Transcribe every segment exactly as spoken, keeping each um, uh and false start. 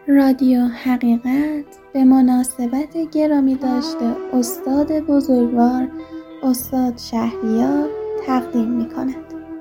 رادیو حقیقت به مناسبت گرامی داشته استاد بزرگوار استاد شهریار تقدیم می کند.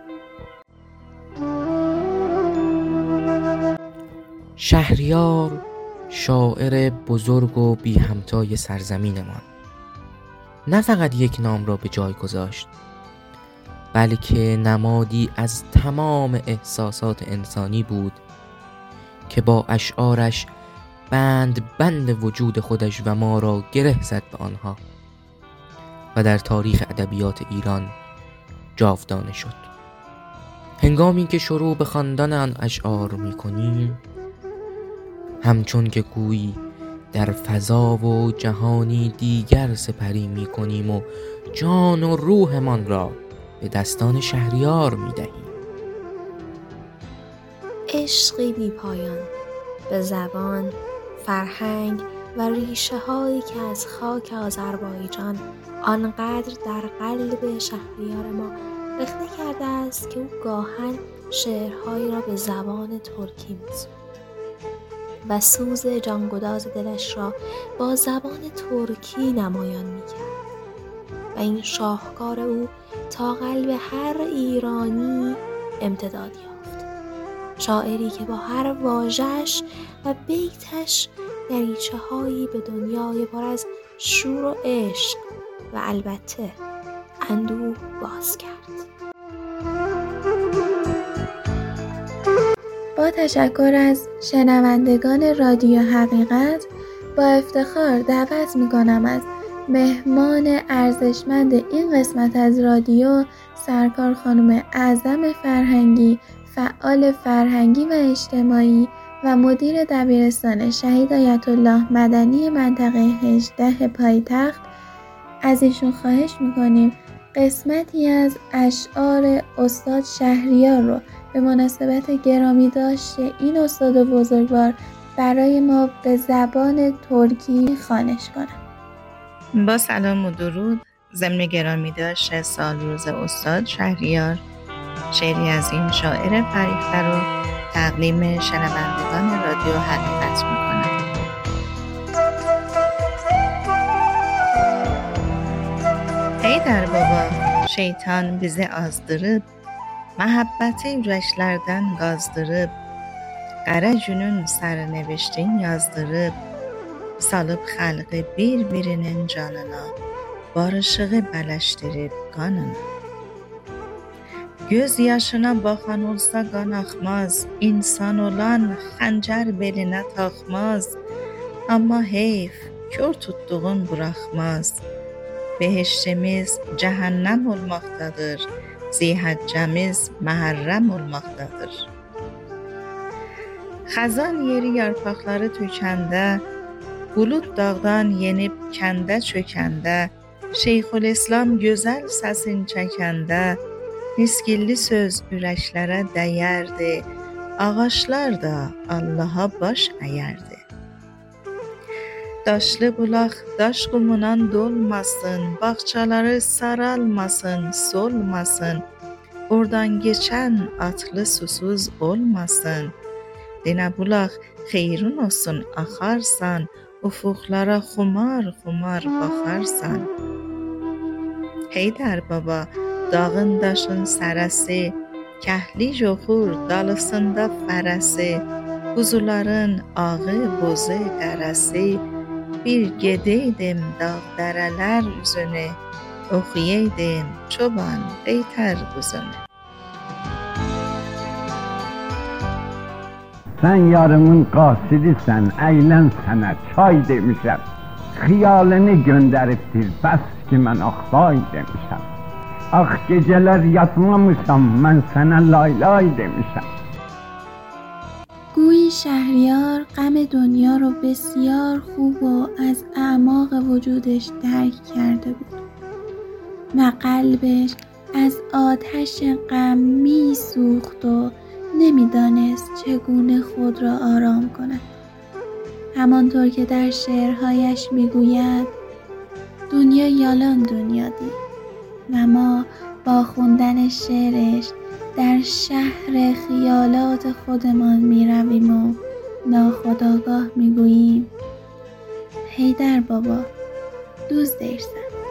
شهریار شاعر بزرگ و بی همتای سرزمینمان نه فقط یک نام را به جای گذاشت، بلکه نمادی از تمام احساسات انسانی بود که با اشعارش بند بند وجود خودش و ما را گره زد به آنها و در تاریخ ادبیات ایران جاودانه شد. هنگامی که شروع به خواندن آن اشعار می‌کنیم، همچون که گویی در فضا و جهانی دیگر سپری می‌کنیم و جان و روحمان را به دستان شهریار می‌دهیم. عشقی بی پایان به زبان، فرهنگ و ریشه هایی که از خاک آذربایجان آنقدر در قلب شهریار ما رخنه کرده است که او گاهن شعرهایی را به زبان ترکی می‌سرود و سوز جانگداز دلش را با زبان ترکی نمایان می‌کرد و این شاهکار او تا قلب هر ایرانی امتداد یافت. شاعری که با هر واژه‌اش و بیتش دریچه هایی به دنیای پر از شور و عشق و البته اندوه باز کرد. با تشکر از شنوندگان رادیو حقیقت با افتخار دعوت می‌کنم از مهمان ارزشمند این قسمت از رادیو سرکار خانم اعظم فرهنگی، فعال فرهنگی و اجتماعی و مدیر دبیرستان شهید آیت الله مدنی منطقه هجده پایتخت، از ایشون خواهش می‌کنیم قسمتی از اشعار استاد شهریار رو به مناسبت گرامی داشته این استاد بزرگوار برای ما به زبان ترکی خوانش کنند. با سلام و درود ضمن گرامی داشته سال روز استاد شهریار، شعری از این شاعر فریخته رو تقدیم شنوندگان رادیو حقیقت میکنم. ey der baba, şeytan bizi azdırıp, muhabbeti yüreklerden gazdırıp, qara günün sərneviştin yazdırıp, salıb xalqı bir-birinin canına, barışığı bələşdirib qanına. Göz yaşına baxan olsa qan axmaz, insan olan xəncər belinə taxmaz, amma heyf, kör tutduğun buraxmaz. Behiştimiz cəhənnəm olmaqdadır, zihəccəmiz məhərrəm olmaqdadır. Xəzan yeri yarpaqları tökəndə, bulud dağdan yenib kəndə çökəndə, Şeyxülislam gözəl səsin çəkəndə, miskilli söz ürəklərə dəyərdi, ağaçlar da Allaha baş əyərdi. Daşlı bulaq daş qumundan dolmasın, bağçaları saralmasın, solmasın, oradan geçən atlı susuz olmasın. Dinə bulaq xeyrun olsun axarsan, ufuqlara xumar xumar baxarsan. Heydər baba, dağın daşın sərəsi, kəhli yoxur dalısında fərəsi, quzuların ağı bozu qərəsi, bir gedəydim dağ dərələr üzünü, oxuyaydım çoban deytər quzunu. Sen yarımın qasidisən, əylən sənə çay demişəm. Xiyalını göndəribdir, bəs ki mən axsay demişəm. Ax gecələr yatmamışam, mən sənə lay lay demişəm. گویی شهریار غم دنیا رو بسیار خوب و از اعماق وجودش درک کرده بود و قلبش از آتش غم می سوخت و نمیدانست چگونه خود را آرام کند. همانطور که در شعرهایش میگوید دنیا یالان دنیا دید و ما با خوندن شعرش در شهر خیالات خودمان می رویم و ناخودآگاه میگوییم حیدر بابا دوست درسن.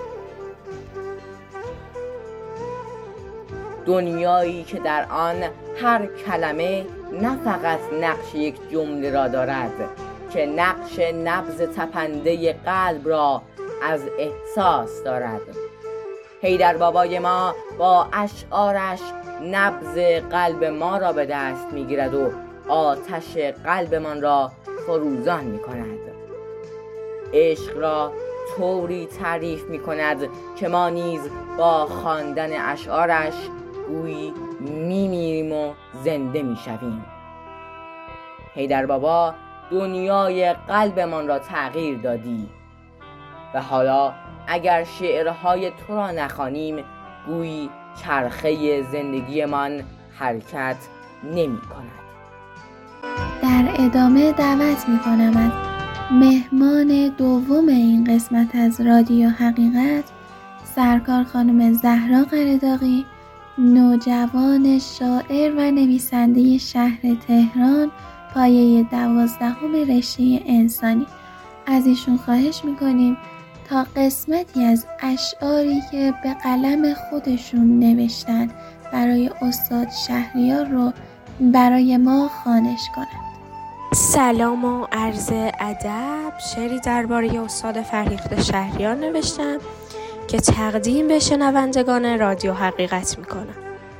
دنیایی که در آن هر کلمه نه فقط نقش یک جمله را دارد که نقش نبض تپنده قلب را از احساس دارد. حیدر بابای ما با اشعارش نبض قلب ما را به دست میگیرد و آتش قلبمان را فروزان می کند. عشق را طوری تعریف می کند که ما نیز با خواندن اشعارش گویی می میریم و زنده می شویم. حیدر بابا دنیای قلبمان را تغییر دادی و حالا اگر شعرهای تو را نخوانیم گویی چرخه زندگیمان حرکت نمی کند. در ادامه دعوت می کنم از مهمان دوم این قسمت از رادیو حقیقت، سرکار خانم زهرا قرداغی، نوجوان شاعر و نویسنده شهر تهران، پایه دوازدهم رشته انسانی. از ایشون خواهش می کنیم تا قسمتی از اشعاری که به قلم خودشون نوشتن برای استاد شهریار رو برای ما خوانش کنند. سلام و عرض ادب. شعری درباره استاد فرهیخته شهریار نوشتم که تقدیم به شنوندگان رادیو حقیقت میکنم.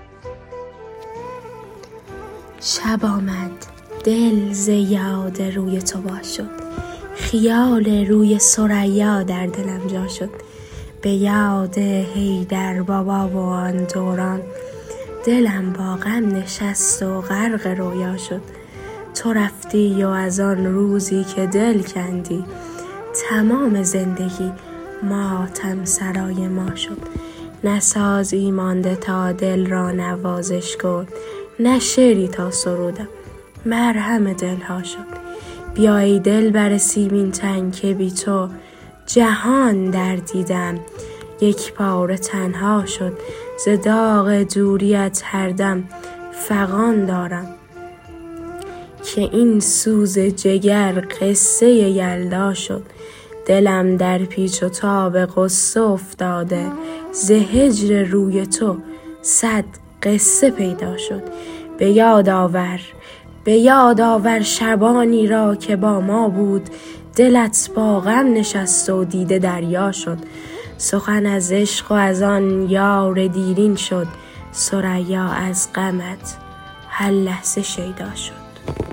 شب آمد، دل ز یاد روی تو وا شد، خیال روی ثریا در دلم جا شد. به یاد حیدر بابا و آن دوران، دلم با غم نشست و غرق رویا شد. تو رفتی و از آن روزی که دل کندی، تمام زندگی ماتم سرای ما شد. نه سازی مانده تا دل را نوازش کن، نه شعری تا سرودم مرهم دلها شد. بیای دل بر سیمین تن که بی تو جهان در دیدم، یک پاره تنها شد. ز داغ دوریت هر دم فغان دارم، که این سوز جگر قصه یلدا شد. دلم در پیچ و تاب غصه افتاده، ز هجر روی تو صد قصه پیدا شد. به یاد آور به یاد آور شبانی را که با ما بود، دلت با غم نشست و دیده دریا شد. سخن از عشق و از آن یار دیرین شد، ثریا از غمت هر لحظه شیدا شد.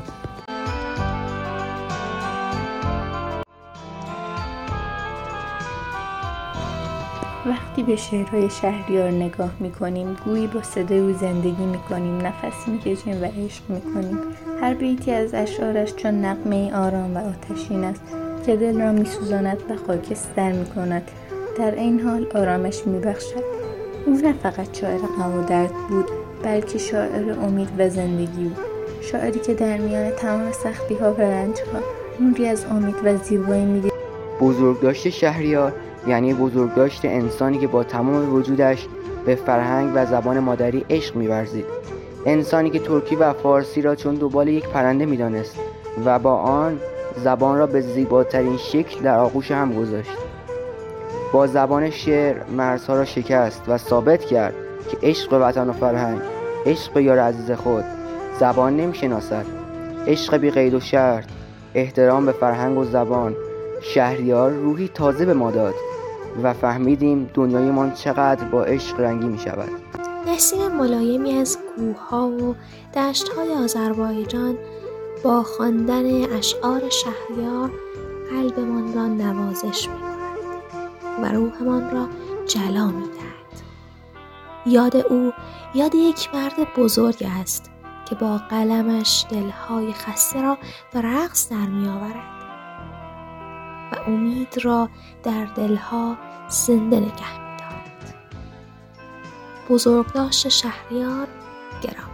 وقتی به شعرهای شهریار نگاه میکنیم گویی با صدای او زندگی میکنیم، نفس میکشیم و عشق میکنیم. هر بیتی از اشعارش چون نغمه آرام و آتشین است که دل را میسوزاند و خاکستر میکند، در این حال آرامش میبخشد. او نه فقط شاعر غم و درد بود، بلکه شاعر امید و زندگی بود. شاعری که در میان تمام سختی ها و رنج ها نوری از امید و زیبایی میدید. بزرگداشت شهریار یعنی بزرگداشت انسانی که با تمام وجودش به فرهنگ و زبان مادری عشق می‌ورزید. انسانی که ترکی و فارسی را چون دنبال یک پرنده می‌دانست و با آن زبان را به زیباترین شکل در آغوش هم گذاشت. با زبان شعر مرزها را شکست و ثابت کرد که عشق به وطن و فرهنگ، عشق به یار عزیز خود زبان نمی‌شناسد. عشق بی قید و شرط، احترام به فرهنگ و زبان. شهریار روحی تازه به ما داد و فهمیدیم دنیایمان چقدر با عشق رنگی می شود. نسیم ملایمی از کوه‌ها و دشت‌های آذربایجان با خواندن اشعار شهریار قلبمان را نوازش می‌کند و روحمان را جلا می‌دهد. یاد او یاد یک مرد بزرگ است که با قلمش دل‌های خسته را به رقص در می‌آورد و امید را در دلها زنده نگه می‌دارد. بزرگداشت شهریار گرامی.